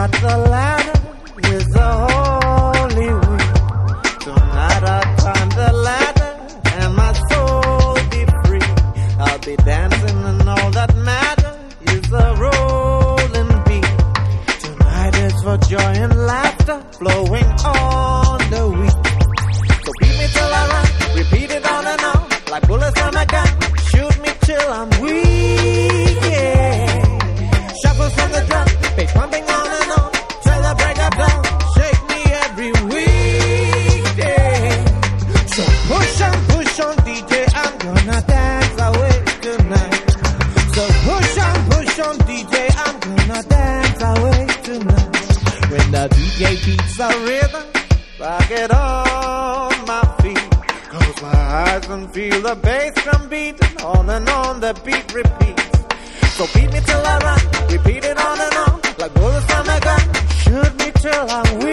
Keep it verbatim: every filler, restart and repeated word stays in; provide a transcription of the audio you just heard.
Tonight the ladder is the holy week. Tonight I climb the ladder and my soul be free. I'll be dancing and all that matters is the rolling beat. Tonight is for joy and laughter flowing on the week. So beat me till I run, repeat it on and on, like bullets from a gun. Shoot me till I'm weak, yeah. Shuffle from the drum, bass pumping on and on, till the break of dawn. Shake me every week, yeah. So push on, push on, D J, I'm gonna dance away tonight. So push on, push on, D J, I'm gonna dance away tonight. When the D J beats the rhythm, rock it on my feet. Close my eyes and feel the bass drum beating on and on, the beat repeats. So beat me till I run, repeat it on and on, like bullets from a gun. Shoot me till I'm weak.